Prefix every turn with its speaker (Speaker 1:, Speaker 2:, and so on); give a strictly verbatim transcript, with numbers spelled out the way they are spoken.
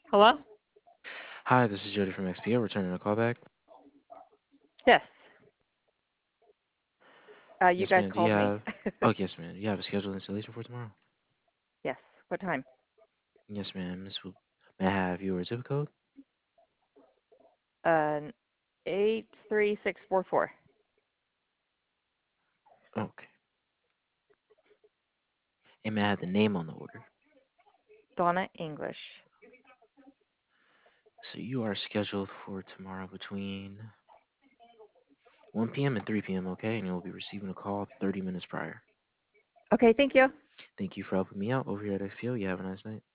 Speaker 1: Hello?
Speaker 2: Hi, this is Jody from X P O, returning a callback.
Speaker 1: Yes. Uh, you
Speaker 2: Yes,
Speaker 1: guys
Speaker 2: ma'am. Do you
Speaker 1: called me?
Speaker 2: have? Oh, yes, ma'am. Do you have a scheduled installation for tomorrow?
Speaker 1: Yes. What time?
Speaker 2: Yes, ma'am. Miss, Wu- may I have your zip code?
Speaker 1: Uh, eight three six four four.
Speaker 2: Okay. And may I have the name on the order?
Speaker 1: Donna English.
Speaker 2: So you are scheduled for tomorrow between one p m and three p m. Okay, and you'll be receiving a call thirty minutes prior.
Speaker 1: Okay, thank you.
Speaker 2: Thank you for helping me out over here at X P O. You have a nice night.